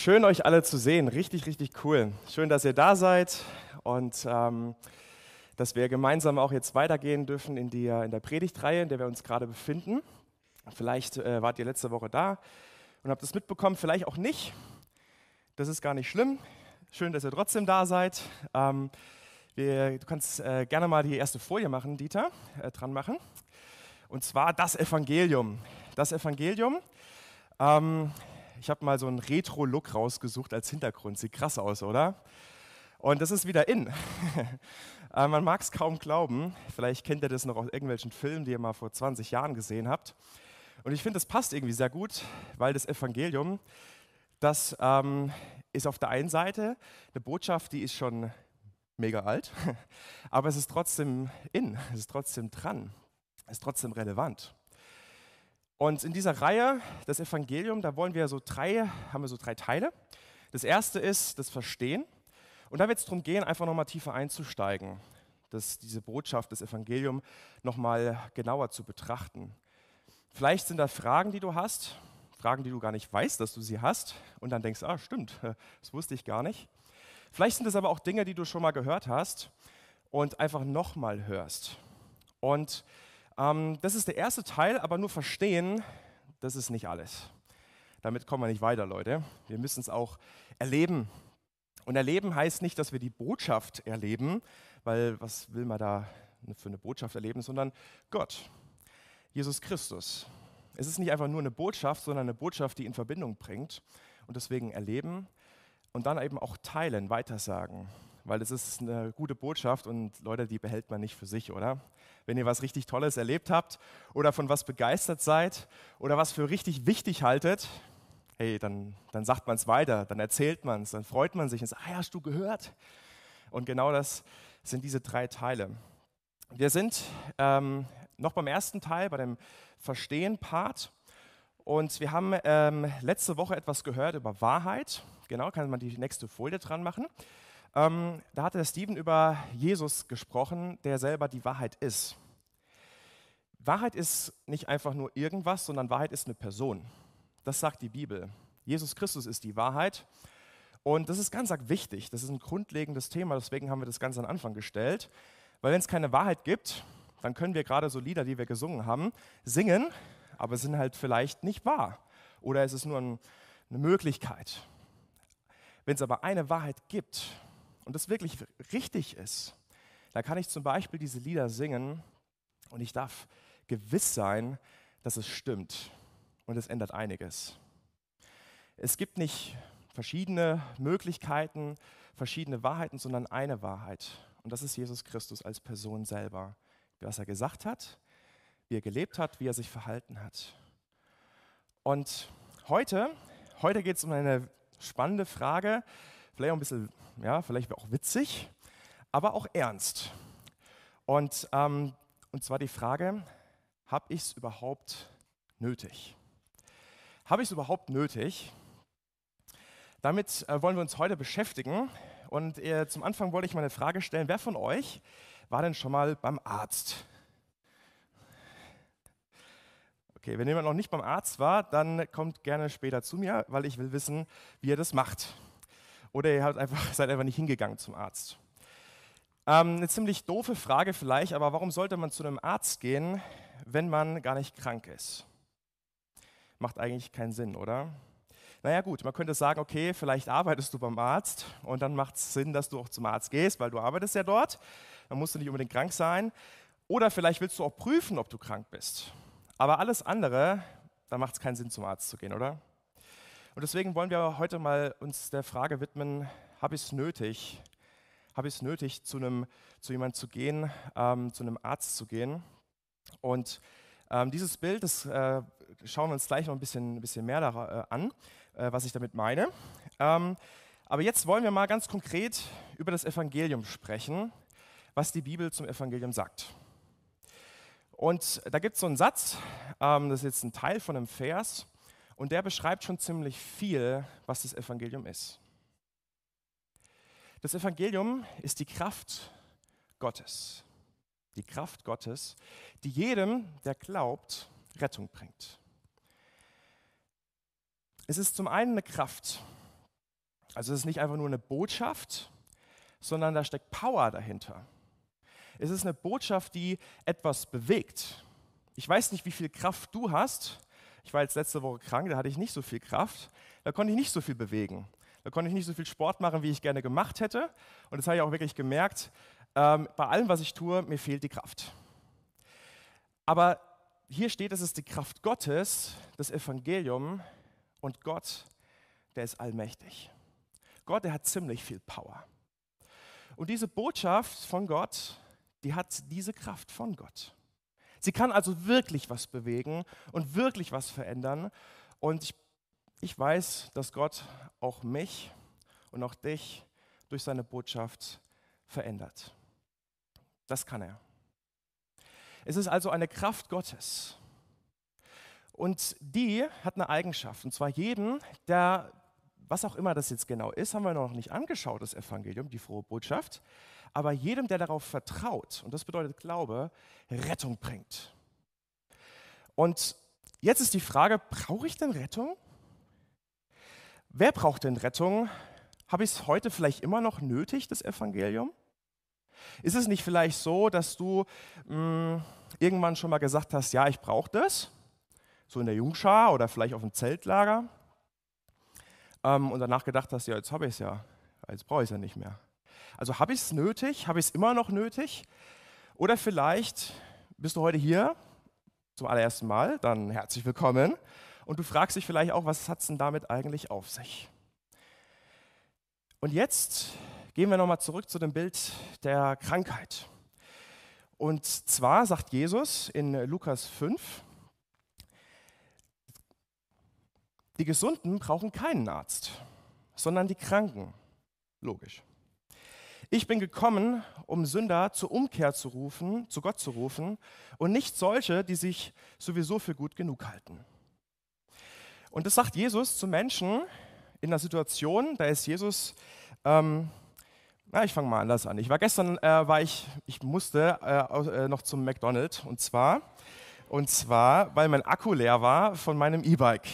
Schön, euch alle zu sehen. Richtig, richtig cool. Schön, dass ihr da seid und dass wir gemeinsam auch jetzt weitergehen dürfen in der Predigtreihe, in der wir uns gerade befinden. Vielleicht wart ihr letzte Woche da und habt es mitbekommen, vielleicht auch nicht. Das ist gar nicht schlimm. Schön, dass ihr trotzdem da seid. Du kannst gerne mal die erste Folie machen, Dieter, dran machen. Und zwar das Evangelium. Das Evangelium. Ich habe mal so einen Retro-Look rausgesucht als Hintergrund. Sieht krass aus, oder? Und das ist wieder in. Man mag es kaum glauben. Vielleicht kennt ihr das noch aus irgendwelchen Filmen, die ihr mal vor 20 Jahren gesehen habt. Und ich finde, das passt irgendwie sehr gut, weil das Evangelium, das ist auf der einen Seite eine Botschaft, die ist schon mega alt, aber es ist trotzdem in, es ist trotzdem dran, es ist trotzdem relevant. Und in dieser Reihe, das Evangelium, da haben wir so drei Teile. Das erste ist das Verstehen. Und da wird es darum gehen, einfach nochmal tiefer einzusteigen, diese Botschaft, das Evangelium nochmal genauer zu betrachten. Vielleicht sind da Fragen, die du hast, Fragen, die du gar nicht weißt, dass du sie hast und dann denkst, stimmt, das wusste ich gar nicht. Vielleicht sind es aber auch Dinge, die du schon mal gehört hast und einfach nochmal hörst. Und das ist der erste Teil, aber nur verstehen, das ist nicht alles. Damit kommen wir nicht weiter, Leute. Wir müssen es auch erleben. Und erleben heißt nicht, dass wir die Botschaft erleben, weil was will man da für eine Botschaft erleben, sondern Gott, Jesus Christus. Es ist nicht einfach nur eine Botschaft, sondern eine Botschaft, die in Verbindung bringt. Und deswegen erleben und dann eben auch teilen, weitersagen. Weil das ist eine gute Botschaft und Leute, die behält man nicht für sich, oder? Wenn ihr was richtig Tolles erlebt habt oder von was begeistert seid oder was für richtig wichtig haltet, hey, dann sagt man es weiter, dann erzählt man es, dann freut man sich und sagt, hast du gehört? Und genau das sind diese drei Teile. Wir sind noch beim ersten Teil, bei dem Verstehen-Part. Und wir haben letzte Woche etwas gehört über Wahrheit. Genau, kann man die nächste Folie dran machen. Da hat der Steven über Jesus gesprochen, der selber die Wahrheit ist. Wahrheit ist nicht einfach nur irgendwas, sondern Wahrheit ist eine Person. Das sagt die Bibel. Jesus Christus ist die Wahrheit. Und das ist ganz wichtig. Das ist ein grundlegendes Thema, deswegen haben wir das ganz am Anfang gestellt. Weil wenn es keine Wahrheit gibt, dann können wir gerade so Lieder, die wir gesungen haben, singen, aber sind halt vielleicht nicht wahr. Oder es ist nur eine Möglichkeit. Wenn es aber eine Wahrheit gibt, und das wirklich richtig ist, dann kann ich zum Beispiel diese Lieder singen und ich darf gewiss sein, dass es stimmt. Und es ändert einiges. Es gibt nicht verschiedene Möglichkeiten, verschiedene Wahrheiten, sondern eine Wahrheit. Und das ist Jesus Christus als Person selber. Was er gesagt hat, wie er gelebt hat, wie er sich verhalten hat. Und heute geht es um eine spannende Frage, vielleicht auch ein bisschen, vielleicht auch witzig, aber auch ernst. Und zwar die Frage, habe ich es überhaupt nötig? Habe ich es überhaupt nötig? Damit wollen wir uns heute beschäftigen. Und zum Anfang wollte ich mal eine Frage stellen, wer von euch war denn schon mal beim Arzt? Okay, wenn jemand noch nicht beim Arzt war, dann kommt gerne später zu mir, weil ich will wissen, wie ihr das macht. Oder ihr seid einfach nicht hingegangen zum Arzt. Eine ziemlich doofe Frage vielleicht, aber warum sollte man zu einem Arzt gehen, wenn man gar nicht krank ist? Macht eigentlich keinen Sinn, oder? Naja gut, man könnte sagen, okay, vielleicht arbeitest du beim Arzt und dann macht es Sinn, dass du auch zum Arzt gehst, weil du arbeitest ja dort. Dann musst du nicht unbedingt krank sein. Oder vielleicht willst du auch prüfen, ob du krank bist. Aber alles andere, da macht es keinen Sinn, zum Arzt zu gehen, oder? Und deswegen wollen wir heute mal uns der Frage widmen, habe ich es nötig? Habe ich es nötig, zu jemandem zu gehen, zu einem Arzt zu gehen? Und dieses Bild, das schauen wir uns gleich noch ein bisschen mehr an, was ich damit meine. Aber jetzt wollen wir mal ganz konkret über das Evangelium sprechen, was die Bibel zum Evangelium sagt. Und da gibt es so einen Satz, das ist jetzt ein Teil von einem Vers, und der beschreibt schon ziemlich viel, was das Evangelium ist. Das Evangelium ist die Kraft Gottes. Die Kraft Gottes, die jedem, der glaubt, Rettung bringt. Es ist zum einen eine Kraft, Also es ist nicht einfach nur eine Botschaft, sondern da steckt Power dahinter. Es ist eine Botschaft, die etwas bewegt. Ich weiß nicht, wie viel Kraft du hast. Ich war jetzt letzte Woche krank, da hatte ich nicht so viel Kraft. Da konnte ich nicht so viel bewegen. Da konnte ich nicht so viel Sport machen, wie ich gerne gemacht hätte. Und das habe ich auch wirklich gemerkt. Bei allem, was ich tue, mir fehlt die Kraft. Aber hier steht, es ist die Kraft Gottes, das Evangelium. Und Gott, der ist allmächtig. Gott, der hat ziemlich viel Power. Und diese Botschaft von Gott, die hat diese Kraft von Gott. Sie kann also wirklich was bewegen und wirklich was verändern. Und ich weiß, dass Gott auch mich und auch dich durch seine Botschaft verändert. Das kann er. Es ist also eine Kraft Gottes. Und die hat eine Eigenschaft. Und zwar jeden, der, was auch immer das jetzt genau ist, haben wir noch nicht angeschaut, das Evangelium, die frohe Botschaft. Aber jedem, der darauf vertraut, und das bedeutet Glaube, Rettung bringt. Und jetzt ist die Frage, brauche ich denn Rettung? Wer braucht denn Rettung? Habe ich es heute vielleicht immer noch nötig, das Evangelium? Ist es nicht vielleicht so, dass du irgendwann schon mal gesagt hast, ja, ich brauche das, so in der Jungschar oder vielleicht auf dem Zeltlager, und danach gedacht hast, ja, jetzt habe ich es ja, jetzt brauche ich es ja nicht mehr. Also habe ich es nötig, habe ich es immer noch nötig? Oder vielleicht bist du heute hier zum allerersten Mal, dann herzlich willkommen, und du fragst dich vielleicht auch, was hat es denn damit eigentlich auf sich? Und jetzt gehen wir nochmal zurück zu dem Bild der Krankheit. Und zwar sagt Jesus in Lukas 5, die Gesunden brauchen keinen Arzt, sondern die Kranken. Logisch. Ich bin gekommen, um Sünder zur Umkehr zu rufen, zu Gott zu rufen und nicht solche, die sich sowieso für gut genug halten. Und das sagt Jesus zu Menschen in einer Situation, da ist Jesus, ich fange mal anders an. Ich war gestern, ich musste noch zum McDonald's und zwar, weil mein Akku leer war von meinem E-Bike.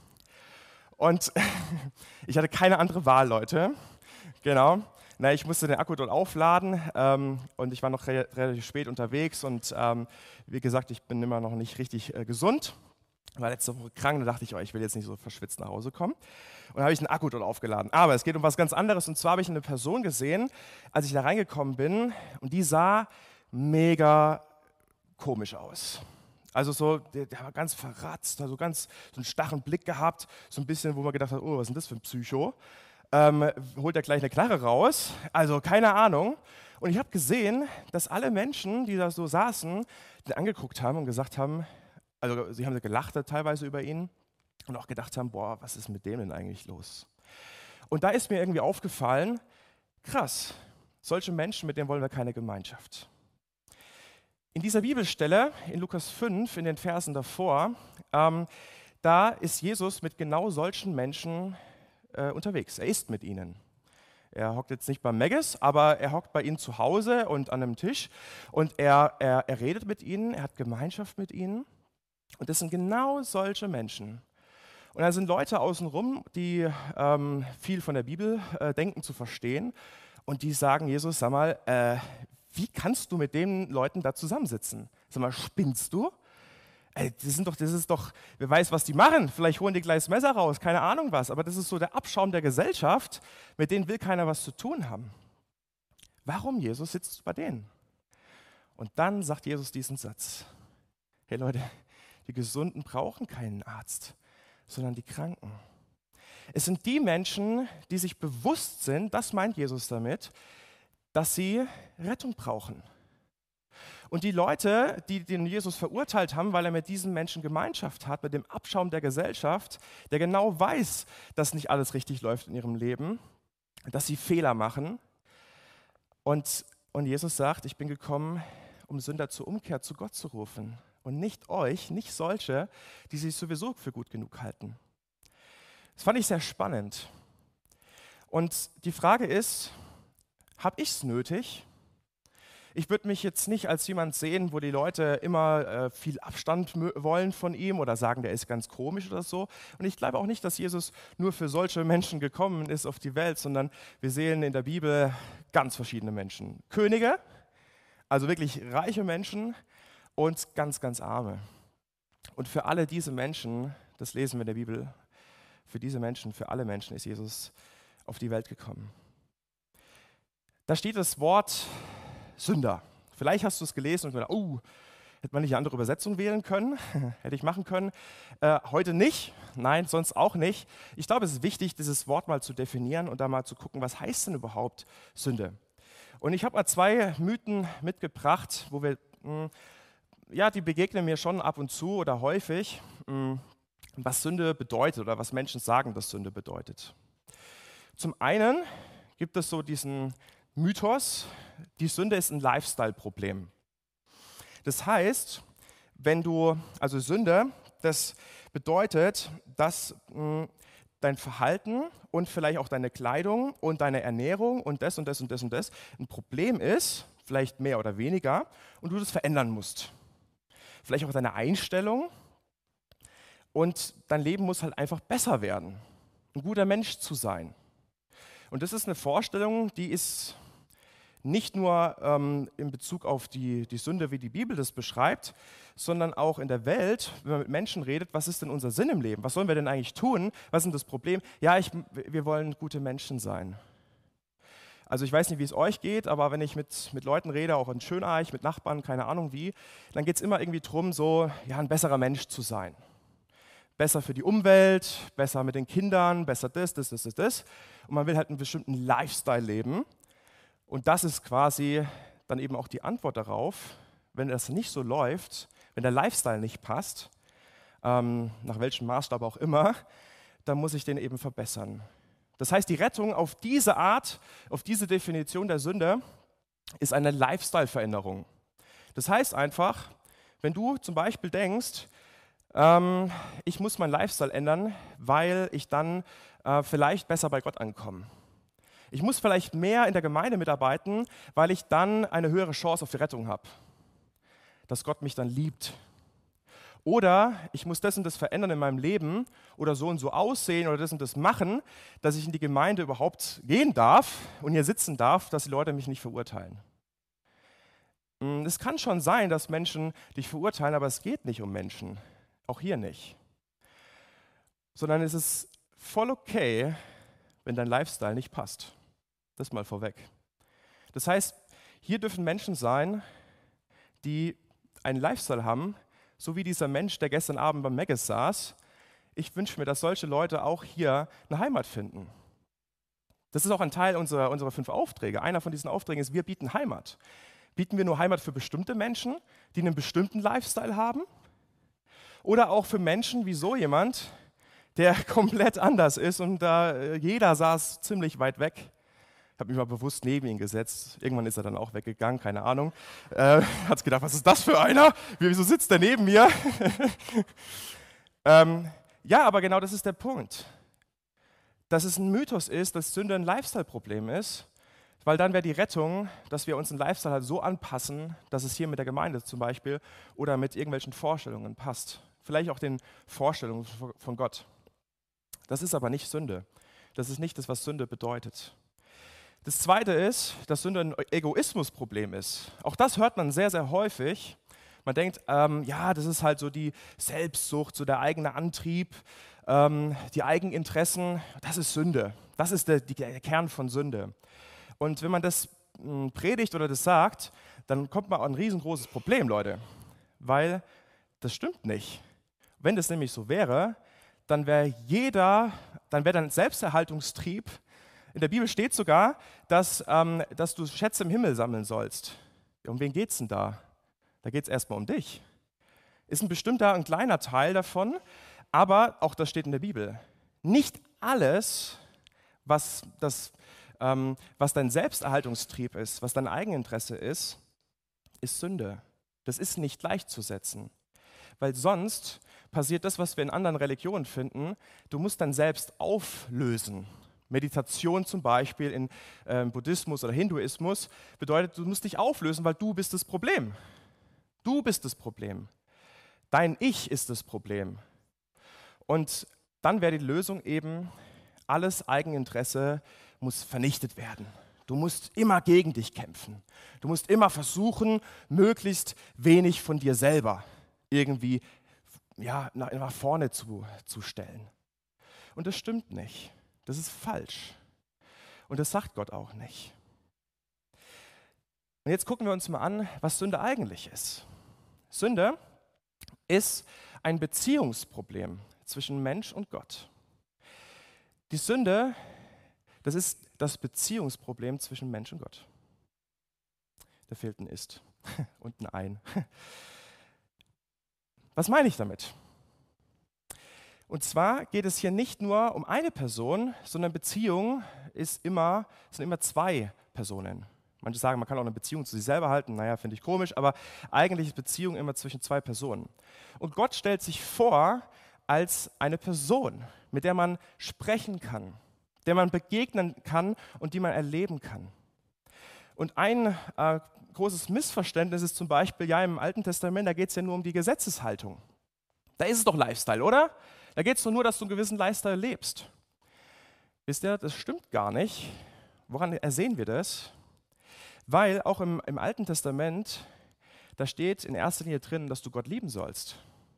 Und ich hatte keine andere Wahl, Leute. Genau. Ich musste den Akku dort aufladen und ich war noch relativ spät unterwegs und wie gesagt, ich bin immer noch nicht richtig gesund. War letzte Woche krank, da dachte ich, ich will jetzt nicht so verschwitzt nach Hause kommen. Und dann habe ich den Akku dort aufgeladen. Aber es geht um was ganz anderes. Und zwar habe ich eine Person gesehen, als ich da reingekommen bin, und die sah mega komisch aus. Also so, der war ganz verratzt, also so einen starren Blick gehabt, so ein bisschen, wo man gedacht hat, oh, was ist denn das für ein Psycho? Holt er gleich eine Knarre raus? Also keine Ahnung. Und ich habe gesehen, dass alle Menschen, die da so saßen, den angeguckt haben und gesagt haben, also sie haben gelacht teilweise über ihn und auch gedacht haben, boah, was ist mit dem denn eigentlich los? Und da ist mir irgendwie aufgefallen, krass, solche Menschen, mit denen wollen wir keine Gemeinschaft. In dieser Bibelstelle, in Lukas 5, in den Versen davor, da ist Jesus mit genau solchen Menschen unterwegs. Er isst mit ihnen. Er hockt jetzt nicht beim Megges, aber er hockt bei ihnen zu Hause und an einem Tisch und er redet mit ihnen, er hat Gemeinschaft mit ihnen. Und das sind genau solche Menschen. Und da sind Leute außenrum, die viel von der Bibel denken zu verstehen und die sagen, Jesus, sag mal, wie kannst du mit den Leuten da zusammensitzen? Sag mal, spinnst du? Das ist doch, wer weiß, was die machen. Vielleicht holen die gleich das Messer raus, keine Ahnung was. Aber das ist so der Abschaum der Gesellschaft, mit denen will keiner was zu tun haben. Warum, Jesus, sitzt du bei denen? Und dann sagt Jesus diesen Satz. Hey Leute, die Gesunden brauchen keinen Arzt, sondern die Kranken. Es sind die Menschen, die sich bewusst sind, das meint Jesus damit, dass sie Rettung brauchen. Und die Leute, die den Jesus verurteilt haben, weil er mit diesen Menschen Gemeinschaft hat, mit dem Abschaum der Gesellschaft, der genau weiß, dass nicht alles richtig läuft in ihrem Leben, dass sie Fehler machen. Und Jesus sagt, ich bin gekommen, um Sünder zur Umkehr zu Gott zu rufen. Und nicht euch, nicht solche, die sich sowieso für gut genug halten. Das fand ich sehr spannend. Und die Frage ist, habe ich es nötig? Ich würde mich jetzt nicht als jemand sehen, wo die Leute immer viel Abstand wollen von ihm oder sagen, der ist ganz komisch oder so. Und ich glaube auch nicht, dass Jesus nur für solche Menschen gekommen ist auf die Welt, sondern wir sehen in der Bibel ganz verschiedene Menschen. Könige, also wirklich reiche Menschen und ganz, ganz arme. Und für alle diese Menschen, das lesen wir in der Bibel, für diese Menschen, für alle Menschen ist Jesus auf die Welt gekommen. Da steht das Wort Sünder. Vielleicht hast du es gelesen und gedacht, hätte man nicht eine andere Übersetzung wählen können? Hätte ich machen können. Heute nicht. Nein, sonst auch nicht. Ich glaube, es ist wichtig, dieses Wort mal zu definieren und da mal zu gucken, was heißt denn überhaupt Sünde? Und ich habe mal 2 Mythen mitgebracht, wo wir, die begegnen mir schon ab und zu oder häufig, was Sünde bedeutet oder was Menschen sagen, dass Sünde bedeutet. Zum einen gibt es so diesen Mythos, die Sünde ist ein Lifestyle-Problem. Das heißt, also Sünde, das bedeutet, dass dein Verhalten und vielleicht auch deine Kleidung und deine Ernährung und das und das und das und das ein Problem ist, vielleicht mehr oder weniger, und du das verändern musst. Vielleicht auch deine Einstellung und dein Leben muss halt einfach besser werden, ein guter Mensch zu sein. Und das ist eine Vorstellung, die ist nicht nur in Bezug auf die Sünde, wie die Bibel das beschreibt, sondern auch in der Welt, wenn man mit Menschen redet, was ist denn unser Sinn im Leben? Was sollen wir denn eigentlich tun? Was ist denn das Problem? Ja, wir wollen gute Menschen sein. Also ich weiß nicht, wie es euch geht, aber wenn ich mit Leuten rede, auch in Schöneich, mit Nachbarn, keine Ahnung wie, dann geht es immer irgendwie darum, ein besserer Mensch zu sein. Besser für die Umwelt, besser mit den Kindern, besser das. Und man will halt einen bestimmten Lifestyle leben. Und das ist quasi dann eben auch die Antwort darauf, wenn das nicht so läuft, wenn der Lifestyle nicht passt, nach welchem Maßstab auch immer, dann muss ich den eben verbessern. Das heißt, die Rettung auf diese Art, auf diese Definition der Sünde ist eine Lifestyle-Veränderung. Das heißt einfach, wenn du zum Beispiel denkst, ich muss meinen Lifestyle ändern, weil ich dann vielleicht besser bei Gott ankomme. Ich muss vielleicht mehr in der Gemeinde mitarbeiten, weil ich dann eine höhere Chance auf die Rettung habe, dass Gott mich dann liebt. Oder ich muss das und das verändern in meinem Leben oder so und so aussehen oder das und das machen, dass ich in die Gemeinde überhaupt gehen darf und hier sitzen darf, dass die Leute mich nicht verurteilen. Es kann schon sein, dass Menschen dich verurteilen, aber es geht nicht um Menschen. Auch hier nicht. Sondern es ist voll okay, wenn dein Lifestyle nicht passt. Das mal vorweg. Das heißt, hier dürfen Menschen sein, die einen Lifestyle haben, so wie dieser Mensch, der gestern Abend beim Mc's saß. Ich wünsche mir, dass solche Leute auch hier eine Heimat finden. Das ist auch ein Teil unserer 5 Aufträge. Einer von diesen Aufträgen ist, wir bieten Heimat. Bieten wir nur Heimat für bestimmte Menschen, die einen bestimmten Lifestyle haben? Oder auch für Menschen wie so jemand, der komplett anders ist und jeder saß ziemlich weit weg. Ich habe mich mal bewusst neben ihn gesetzt. Irgendwann ist er dann auch weggegangen, keine Ahnung. Hat gedacht, was ist das für einer? Wieso sitzt der neben mir? Aber genau das ist der Punkt. Dass es ein Mythos ist, dass Sünde ein Lifestyle-Problem ist, weil dann wäre die Rettung, dass wir uns einen Lifestyle halt so anpassen, dass es hier mit der Gemeinde zum Beispiel oder mit irgendwelchen Vorstellungen passt. Vielleicht auch den Vorstellungen von Gott. Das ist aber nicht Sünde. Das ist nicht das, was Sünde bedeutet. Das Zweite ist, dass Sünde ein Egoismusproblem ist. Auch das hört man sehr, sehr häufig. Man denkt, das ist halt so die Selbstsucht, so der eigene Antrieb, die Eigeninteressen. Das ist Sünde. Das ist der Kern von Sünde. Und wenn man das predigt oder das sagt, dann kommt man an ein riesengroßes Problem, Leute. Weil das stimmt nicht. Wenn das nämlich so wäre, dann wäre dein Selbsterhaltungstrieb. In der Bibel steht sogar, dass du Schätze im Himmel sammeln sollst. Ja, um wen geht es denn da? Da geht es erstmal um dich. Ist ein kleiner Teil davon, aber auch das steht in der Bibel. Nicht alles, was dein Selbsterhaltungstrieb ist, was dein Eigeninteresse ist Sünde. Das ist nicht gleichzusetzen. Weil sonst passiert das, was wir in anderen Religionen finden, du musst dann selbst auflösen. Meditation zum Beispiel in Buddhismus oder Hinduismus bedeutet, du musst dich auflösen, weil du bist das Problem. Du bist das Problem. Dein Ich ist das Problem. Und dann wäre die Lösung eben, alles Eigeninteresse muss vernichtet werden. Du musst immer gegen dich kämpfen. Du musst immer versuchen, möglichst wenig von dir selber irgendwie nach vorne zu stellen. Und das stimmt nicht. Das ist falsch. Und das sagt Gott auch nicht. Und jetzt gucken wir uns mal an, was Sünde eigentlich ist. Sünde ist ein Beziehungsproblem zwischen Mensch und Gott. Die Sünde, das ist das Beziehungsproblem zwischen Mensch und Gott. Da fehlt ein Ist und ein Ein. Was meine ich damit? Und zwar geht es hier nicht nur um eine Person, sondern Beziehung sind immer zwei Personen. Manche sagen, man kann auch eine Beziehung zu sich selber halten. Naja, finde ich komisch, aber eigentlich ist Beziehung immer zwischen zwei Personen. Und Gott stellt sich vor als eine Person, mit der man sprechen kann, der man begegnen kann und die man erleben kann. Und ein großes Missverständnis ist zum Beispiel, ja, im Alten Testament, da geht es ja nur um die Gesetzeshaltung. Da ist es doch Lifestyle, oder? Da geht es nur, dass du einen gewissen Lifestyle lebst. Wisst ihr, das stimmt gar nicht. Woran ersehen wir das? Weil auch im Alten Testament, da steht in erster Linie drin, dass du Gott lieben sollst.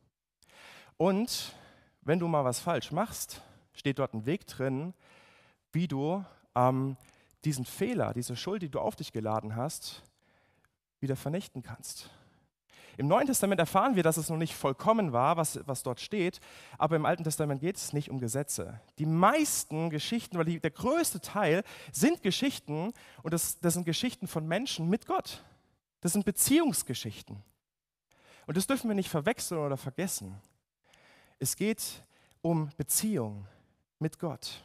Und wenn du mal was falsch machst, steht dort ein Weg drin, wie du diesen Fehler, diese Schuld, die du auf dich geladen hast, wieder vernichten kannst. Im Neuen Testament erfahren wir, dass es noch nicht vollkommen war, was dort steht, aber im Alten Testament geht es nicht um Gesetze. Die meisten Geschichten, oder der größte Teil, sind Geschichten, und das sind Geschichten von Menschen mit Gott. Das sind Beziehungsgeschichten. Und das dürfen wir nicht verwechseln oder vergessen. Es geht um Beziehung mit Gott.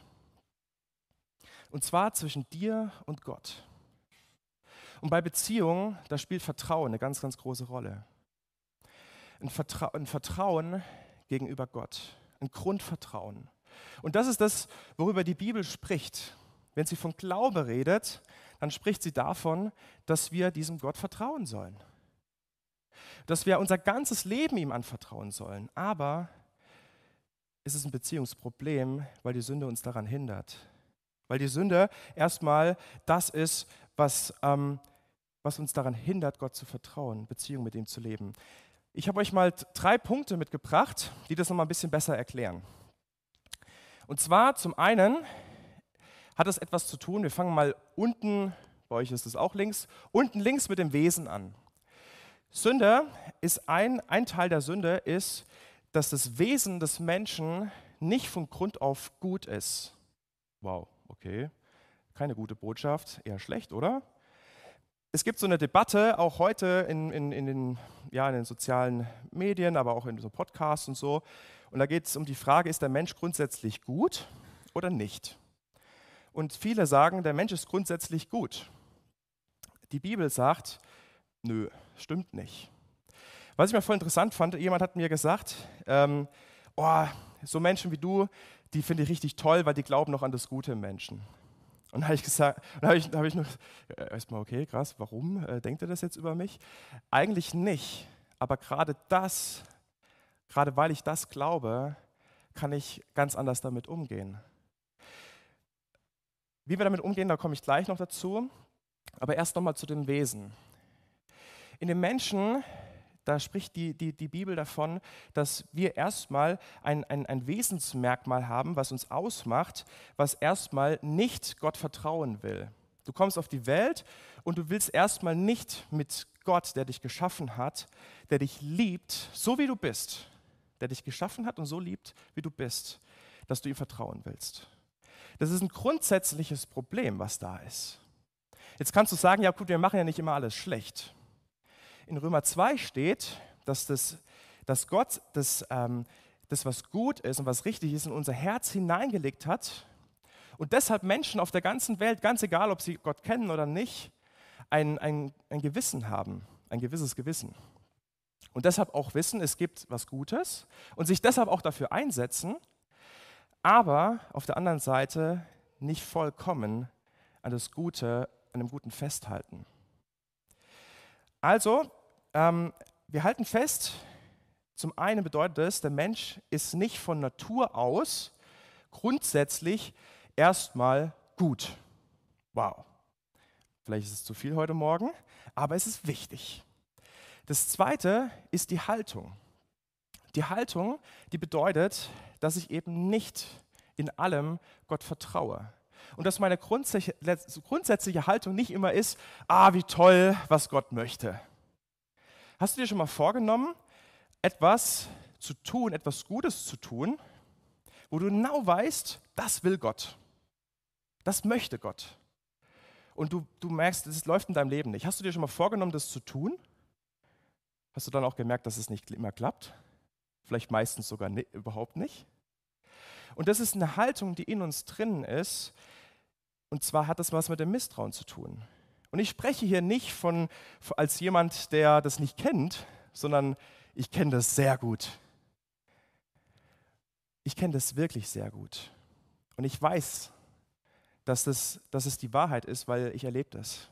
Und zwar zwischen dir und Gott. Und bei Beziehungen, da spielt Vertrauen eine ganz, ganz große Rolle. Ein Vertrauen gegenüber Gott, ein Grundvertrauen. Und das ist das, worüber die Bibel spricht. Wenn sie von Glaube redet, dann spricht sie davon, dass wir diesem Gott vertrauen sollen. Dass wir unser ganzes Leben ihm anvertrauen sollen. Aber es ist ein Beziehungsproblem, weil die Sünde uns daran hindert. Weil die Sünde erstmal das ist, was uns daran hindert, Gott zu vertrauen, Beziehung mit ihm zu leben. Ich habe euch mal 3 Punkte mitgebracht, die das nochmal ein bisschen besser erklären. Und zwar zum einen hat es etwas zu tun, wir fangen mal unten, bei euch ist es auch links, unten links mit dem Wesen an. Sünde ist ein Teil der Sünde ist, dass das Wesen des Menschen nicht von Grund auf gut ist. Wow, okay, keine gute Botschaft, eher schlecht, oder? Es gibt so eine Debatte, auch heute in den sozialen Medien, aber auch in so Podcasts und so. Und da geht es um die Frage, ist der Mensch grundsätzlich gut oder nicht? Und viele sagen, der Mensch ist grundsätzlich gut. Die Bibel sagt, nö, stimmt nicht. Was ich mir voll interessant fand, jemand hat mir gesagt, so Menschen wie du, die finde ich richtig toll, weil die glauben noch an das Gute im Menschen. Und da habe ich gesagt, hab ich nur erstmal, okay, krass, warum denkt er das jetzt über mich? Eigentlich nicht, aber gerade weil ich das glaube, kann ich ganz anders damit umgehen. Wie wir damit umgehen, da komme ich gleich noch dazu, aber erst nochmal zu dem Wesen. In dem Menschen, da spricht die Bibel davon, dass wir erstmal ein Wesensmerkmal haben, was uns ausmacht, was erstmal nicht Gott vertrauen will. Du kommst auf die Welt und du willst erstmal nicht mit Gott, der dich geschaffen hat, der dich liebt, so wie du bist, der dich geschaffen hat und so liebt, wie du bist, dass du ihm vertrauen willst. Das ist ein grundsätzliches Problem, was da ist. Jetzt kannst du sagen, ja gut, wir machen ja nicht immer alles schlecht. In Römer 2 steht, dass Gott das, was gut ist und was richtig ist, in unser Herz hineingelegt hat und deshalb Menschen auf der ganzen Welt, ganz egal, ob sie Gott kennen oder nicht, ein Gewissen haben, ein gewisses Gewissen. Und deshalb auch wissen, es gibt was Gutes und sich deshalb auch dafür einsetzen, aber auf der anderen Seite nicht vollkommen an das Gute, an dem Guten festhalten. Also, wir halten fest, zum einen bedeutet es, der Mensch ist nicht von Natur aus grundsätzlich erstmal gut. Wow, vielleicht ist es zu viel heute Morgen, aber es ist wichtig. Das Zweite ist die Haltung. Die Haltung, die bedeutet, dass ich eben nicht in allem Gott vertraue. Und dass meine grundsätzliche Haltung nicht immer ist, wie toll, was Gott möchte. Hast du dir schon mal vorgenommen, etwas zu tun, etwas Gutes zu tun, wo du genau weißt, das will Gott, das möchte Gott. Und du merkst, es läuft in deinem Leben nicht. Hast du dir schon mal vorgenommen, das zu tun? Hast du dann auch gemerkt, dass es nicht immer klappt? Vielleicht meistens sogar überhaupt nicht? Und das ist eine Haltung, die in uns drinnen ist. Und zwar hat das was mit dem Misstrauen zu tun. Und ich spreche hier nicht als jemand, der das nicht kennt, sondern ich kenne das sehr gut. Ich kenne das wirklich sehr gut. Und ich weiß, dass es die Wahrheit ist, weil ich erlebe das.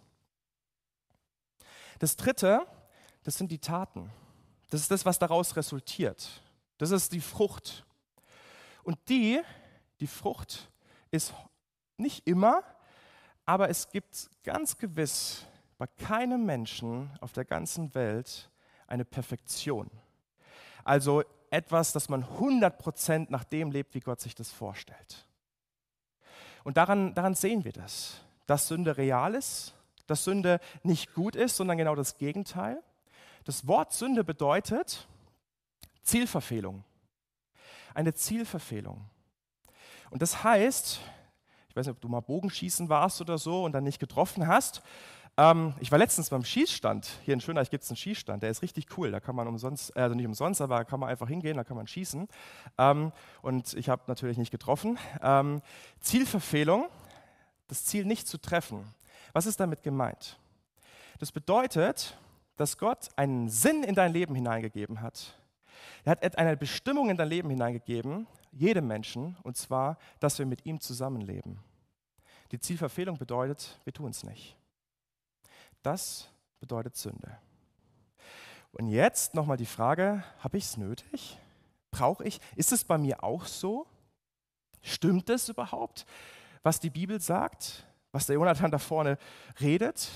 Das Dritte, das sind die Taten. Das ist das, was daraus resultiert. Das ist die Frucht. Und die Frucht ist nicht immer, aber es gibt ganz gewiss bei keinem Menschen auf der ganzen Welt eine Perfektion. Also etwas, dass man 100% nach dem lebt, wie Gott sich das vorstellt. Und daran sehen wir das, dass Sünde real ist, dass Sünde nicht gut ist, sondern genau das Gegenteil. Das Wort Sünde bedeutet Zielverfehlung. Eine Zielverfehlung. Und das heißt, ich weiß nicht, ob du mal Bogenschießen warst oder so und dann nicht getroffen hast. Ich war letztens beim Schießstand. Hier in Schönreich gibt es einen Schießstand, der ist richtig cool. Da kann man umsonst, also nicht umsonst, aber da kann man einfach hingehen, da kann man schießen. Und ich habe natürlich nicht getroffen. Zielverfehlung, das Ziel nicht zu treffen. Was ist damit gemeint? Das bedeutet, dass Gott einen Sinn in dein Leben hineingegeben hat. Er hat eine Bestimmung in dein Leben hineingegeben, jedem Menschen, und zwar, dass wir mit ihm zusammenleben. Die Zielverfehlung bedeutet, wir tun es nicht. Das bedeutet Sünde. Und jetzt nochmal die Frage, habe ich es nötig? Brauche ich? Ist es bei mir auch so? Stimmt es überhaupt, was die Bibel sagt, was der Jonathan da vorne redet?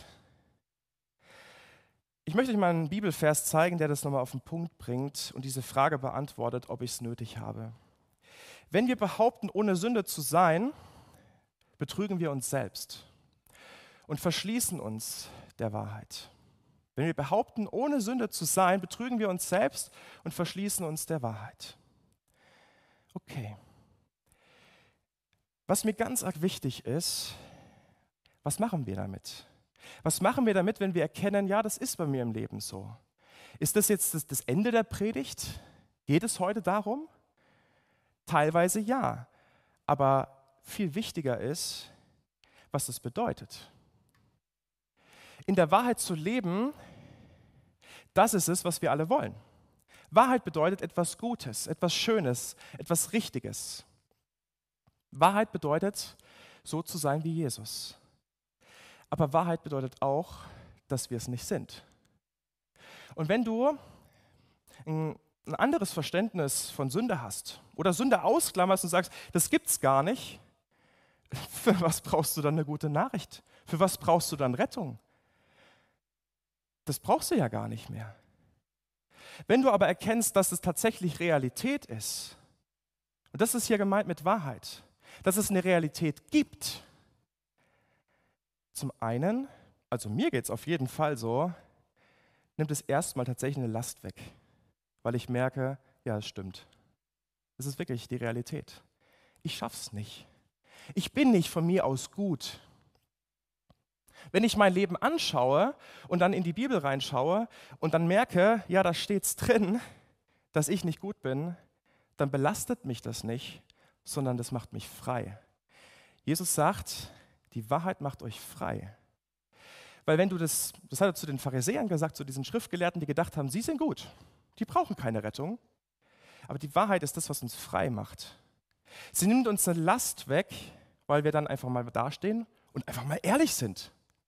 Ich möchte euch mal einen Bibelvers zeigen, der das nochmal auf den Punkt bringt und diese Frage beantwortet, ob ich es nötig habe. Wenn wir behaupten, ohne Sünde zu sein, betrügen wir uns selbst und verschließen uns der Wahrheit. Wenn wir behaupten, ohne Sünde zu sein, betrügen wir uns selbst und verschließen uns der Wahrheit. Okay. Was mir ganz arg wichtig ist, was machen wir damit? Was machen wir damit, wenn wir erkennen, ja, das ist bei mir im Leben so? Ist das jetzt das Ende der Predigt? Geht es heute darum? Teilweise ja, aber viel wichtiger ist, was das bedeutet. In der Wahrheit zu leben, das ist es, was wir alle wollen. Wahrheit bedeutet etwas Gutes, etwas Schönes, etwas Richtiges. Wahrheit bedeutet, so zu sein wie Jesus. Aber Wahrheit bedeutet auch, dass wir es nicht sind. Und wenn du ein anderes Verständnis von Sünde hast oder Sünde ausklammerst und sagst, das gibt's gar nicht, für was brauchst du dann eine gute Nachricht? Für was brauchst du dann Rettung? Das brauchst du ja gar nicht mehr. Wenn du aber erkennst, dass es tatsächlich Realität ist, und das ist hier gemeint mit Wahrheit, dass es eine Realität gibt, zum einen, also mir geht es auf jeden Fall so, nimmt es erstmal tatsächlich eine Last weg, weil ich merke, ja, es stimmt. Es ist wirklich die Realität. Ich schaff's nicht. Ich bin nicht von mir aus gut. Wenn ich mein Leben anschaue und dann in die Bibel reinschaue und dann merke, ja, da steht's drin, dass ich nicht gut bin, dann belastet mich das nicht, sondern das macht mich frei. Jesus sagt, die Wahrheit macht euch frei. Weil wenn du das hat er zu den Pharisäern gesagt, zu diesen Schriftgelehrten, die gedacht haben, sie sind gut, die brauchen keine Rettung. Aber die Wahrheit ist das, was uns frei macht. Sie nimmt uns eine Last weg weil wir dann einfach mal dastehen und einfach mal ehrlich sind.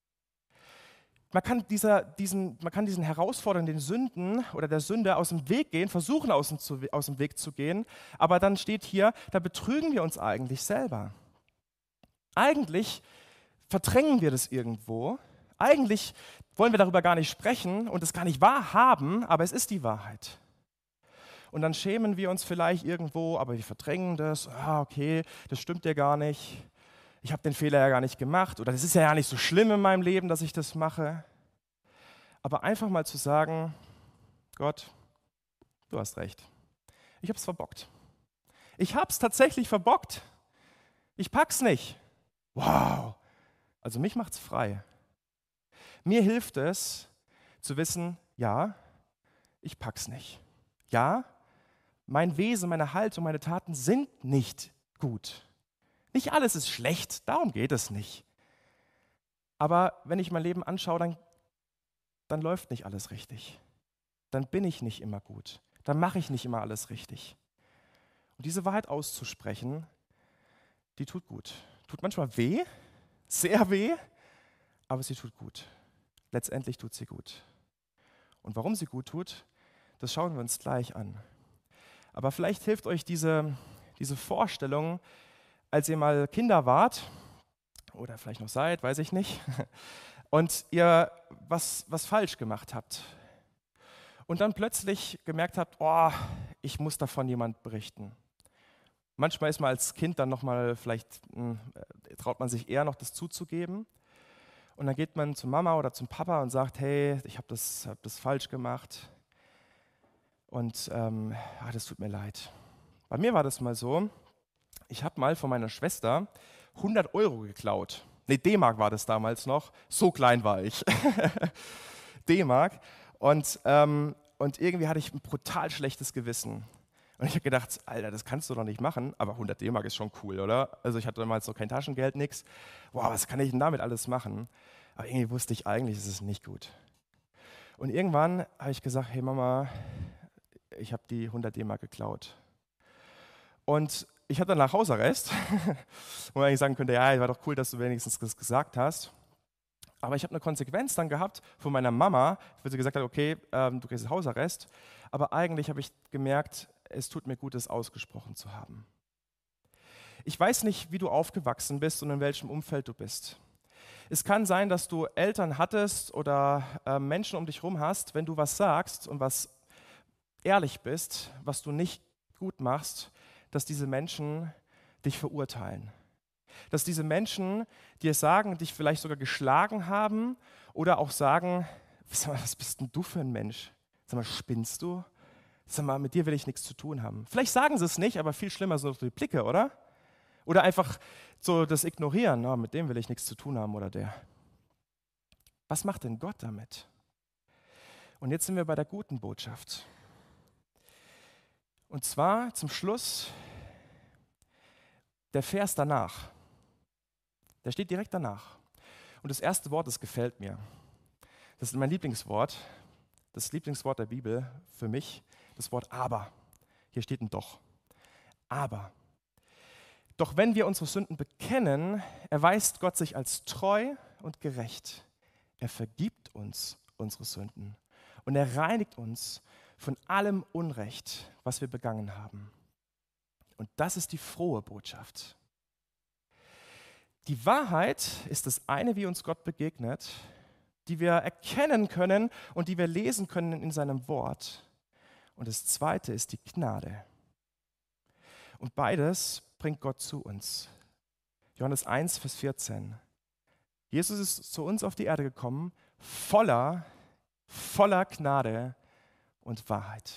Man kann diesen Herausforderungen, den Sünden oder der Sünde aus dem Weg gehen, versuchen aus dem Weg zu gehen, aber dann steht hier, da betrügen wir uns eigentlich selber. Eigentlich verdrängen wir das irgendwo. Eigentlich wollen wir darüber gar nicht sprechen und es gar nicht wahrhaben, aber es ist die Wahrheit. Und dann schämen wir uns vielleicht irgendwo, aber wir verdrängen das. Okay, das stimmt ja gar nicht. Ich habe den Fehler ja gar nicht gemacht oder das ist ja nicht so schlimm in meinem Leben, dass ich das mache. Aber einfach mal zu sagen, Gott, du hast recht. Ich habe es verbockt. Ich habe es tatsächlich verbockt. Ich pack's nicht. Wow. Also mich macht's frei. Mir hilft es zu wissen, ja, ich pack's nicht. Ja, mein Wesen, meine Haltung, meine Taten sind nicht gut. Nicht alles ist schlecht, darum geht es nicht. Aber wenn ich mein Leben anschaue, dann läuft nicht alles richtig. Dann bin ich nicht immer gut. Dann mache ich nicht immer alles richtig. Und diese Wahrheit auszusprechen, die tut gut. Tut manchmal weh, sehr weh, aber sie tut gut. Letztendlich tut sie gut. Und warum sie gut tut, das schauen wir uns gleich an. Aber vielleicht hilft euch diese Vorstellung, als ihr mal Kinder wart, oder vielleicht noch seid, weiß ich nicht, und ihr was falsch gemacht habt. Und dann plötzlich gemerkt habt, ich muss davon jemand berichten. Manchmal ist man als Kind dann nochmal, vielleicht traut man sich eher noch das zuzugeben. Und dann geht man zur Mama oder zum Papa und sagt, hey, ich habe das falsch gemacht und das tut mir leid. Bei mir war das mal so, ich habe mal von meiner Schwester 100 € geklaut. Nee, D-Mark war das damals noch, so klein war ich. D-Mark. Und irgendwie hatte ich ein brutal schlechtes Gewissen. Und ich habe gedacht, Alter, das kannst du doch nicht machen, aber 100 D-Mark ist schon cool, oder? Also ich hatte damals noch kein Taschengeld, nix. Wow, was kann ich denn damit alles machen? Aber irgendwie wusste ich eigentlich, es ist nicht gut. Und irgendwann habe ich gesagt, hey Mama, ich habe die 100 D-Mark geklaut. Und ich hatte danach Hausarrest, wo man eigentlich sagen könnte, ja, war doch cool, dass du wenigstens das gesagt hast. Aber ich habe eine Konsequenz dann gehabt von meiner Mama, wo sie gesagt hat, okay, du kriegst Hausarrest. Aber eigentlich habe ich gemerkt, es tut mir gut, es ausgesprochen zu haben. Ich weiß nicht, wie du aufgewachsen bist und in welchem Umfeld du bist. Es kann sein, dass du Eltern hattest oder Menschen um dich herum hast, wenn du was sagst und was ehrlich bist, was du nicht gut machst, dass diese Menschen dich verurteilen. Dass diese Menschen dir sagen, dich vielleicht sogar geschlagen haben oder auch sagen, sag mal, was bist denn du für ein Mensch? Sag mal, spinnst du? Sag mal, mit dir will ich nichts zu tun haben. Vielleicht sagen sie es nicht, aber viel schlimmer sind die Blicke, oder? Oder einfach so das Ignorieren, mit dem will ich nichts zu tun haben oder der. Was macht denn Gott damit? Und jetzt sind wir bei der guten Botschaft. Und zwar zum Schluss der Vers danach. Der steht direkt danach. Und das erste Wort, das gefällt mir. Das ist mein Lieblingswort. Das Lieblingswort der Bibel für mich, das Wort aber. Hier steht ein Doch. Aber. Doch wenn wir unsere Sünden bekennen, erweist Gott sich als treu und gerecht. Er vergibt uns unsere Sünden und er reinigt uns von allem Unrecht, was wir begangen haben. Und das ist die frohe Botschaft. Die Wahrheit ist das eine, wie uns Gott begegnet, die wir erkennen können und die wir lesen können in seinem Wort. Und das zweite ist die Gnade. Und beides bringt Gott zu uns. Johannes 1, Vers 14. Jesus ist zu uns auf die Erde gekommen, voller Gnade und Wahrheit.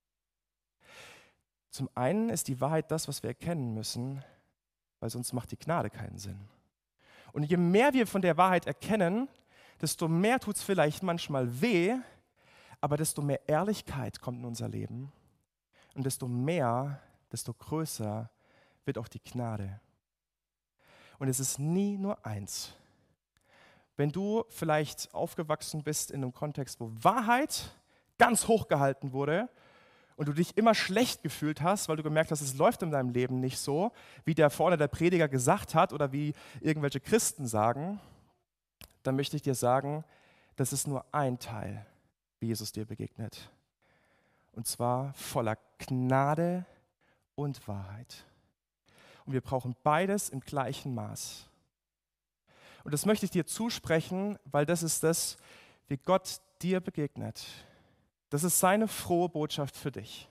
Zum einen ist die Wahrheit das, was wir erkennen müssen, weil sonst macht die Gnade keinen Sinn. Und je mehr wir von der Wahrheit erkennen, desto mehr tut es vielleicht manchmal weh, aber desto mehr Ehrlichkeit kommt in unser Leben und desto größer wird auch die Gnade. Und es ist nie nur eins. Wenn du vielleicht aufgewachsen bist in einem Kontext, wo Wahrheit ganz hoch gehalten wurde und du dich immer schlecht gefühlt hast, weil du gemerkt hast, es läuft in deinem Leben nicht so, wie der vorne der Prediger gesagt hat oder wie irgendwelche Christen sagen, dann möchte ich dir sagen, das ist nur ein Teil, wie Jesus dir begegnet. Und zwar voller Gnade und Wahrheit. Und wir brauchen beides im gleichen Maß. Und das möchte ich dir zusprechen, weil das ist das, wie Gott dir begegnet. Das ist seine frohe Botschaft für dich.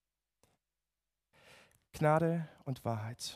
Gnade und Wahrheit.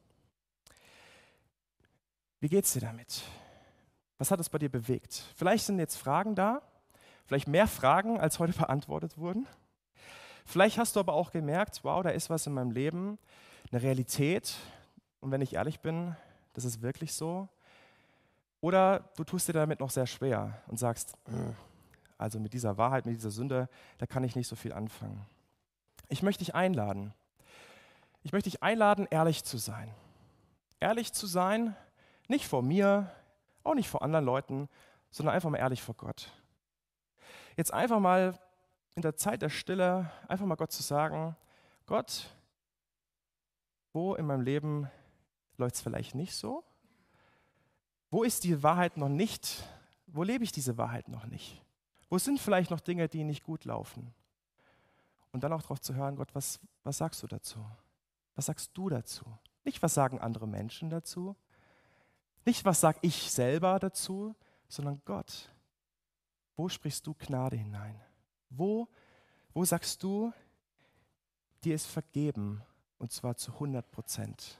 Wie geht's dir damit? Was hat es bei dir bewegt? Vielleicht sind jetzt Fragen da, vielleicht mehr Fragen, als heute beantwortet wurden. Vielleicht hast du aber auch gemerkt, wow, da ist was in meinem Leben, eine Realität. Und wenn ich ehrlich bin, das ist wirklich so. Oder du tust dir damit noch sehr schwer und sagst, also mit dieser Wahrheit, mit dieser Sünde, da kann ich nicht so viel anfangen. Ich möchte dich einladen. Ich möchte dich einladen, ehrlich zu sein. Ehrlich zu sein, nicht vor mir, auch nicht vor anderen Leuten, sondern einfach mal ehrlich vor Gott. Jetzt einfach mal in der Zeit der Stille, einfach mal Gott zu sagen, Gott, wo in meinem Leben läuft es vielleicht nicht so? Wo ist die Wahrheit noch nicht? Wo lebe ich diese Wahrheit noch nicht? Wo sind vielleicht noch Dinge, die nicht gut laufen? Und dann auch darauf zu hören, Gott, was sagst du dazu? Was sagst du dazu? Nicht, was sagen andere Menschen dazu? Nicht, was sage ich selber dazu? Sondern Gott, wo sprichst du Gnade hinein? Wo sagst du, dir ist vergeben, und zwar zu 100%?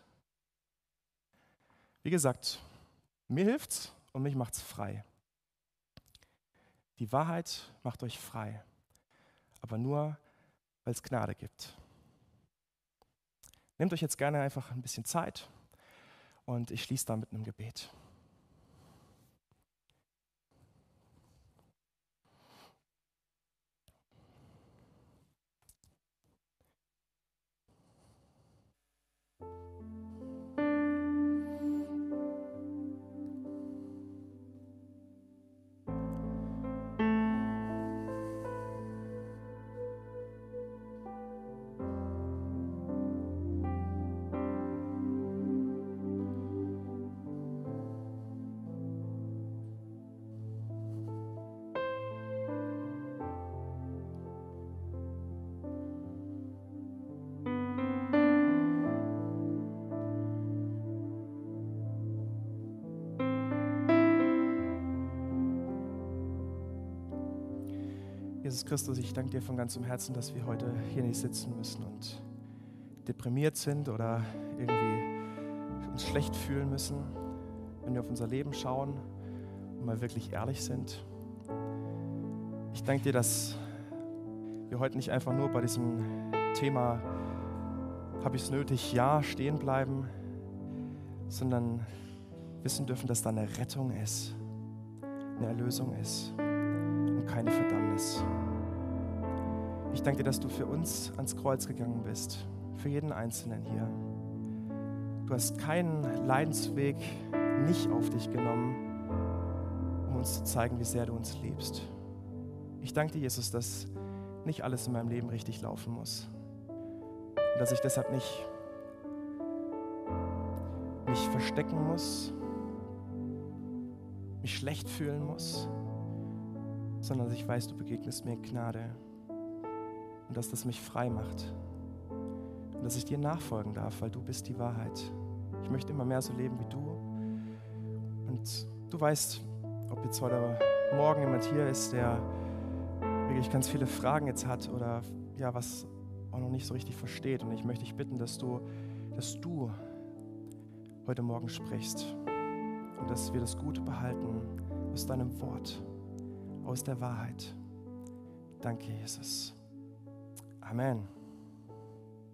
Wie gesagt, mir hilft's und mich macht's frei. Die Wahrheit macht euch frei, aber nur, weil es Gnade gibt. Nehmt euch jetzt gerne einfach ein bisschen Zeit und ich schließe da mit einem Gebet. Jesus Christus, ich danke dir von ganzem Herzen, dass wir heute hier nicht sitzen müssen und deprimiert sind oder irgendwie uns schlecht fühlen müssen, wenn wir auf unser Leben schauen und mal wirklich ehrlich sind. Ich danke dir, dass wir heute nicht einfach nur bei diesem Thema habe ich es nötig, ja, stehen bleiben, sondern wissen dürfen, dass da eine Rettung ist, eine Erlösung ist und keine Verdammnis. Ich danke dir, dass du für uns ans Kreuz gegangen bist, für jeden Einzelnen hier. Du hast keinen Leidensweg nicht auf dich genommen, um uns zu zeigen, wie sehr du uns liebst. Ich danke dir, Jesus, dass nicht alles in meinem Leben richtig laufen muss und dass ich deshalb nicht mich verstecken muss, mich schlecht fühlen muss, sondern dass ich weiß, du begegnest mir in Gnade und dass das mich frei macht und dass ich dir nachfolgen darf, weil du bist die Wahrheit. Ich möchte immer mehr so leben wie du und du weißt, ob jetzt heute oder morgen jemand hier ist, der wirklich ganz viele Fragen jetzt hat oder ja, was auch noch nicht so richtig versteht, und ich möchte dich bitten, dass du heute Morgen sprichst und dass wir das Gute behalten aus deinem Wort, aus der Wahrheit. Danke, Jesus. Amen.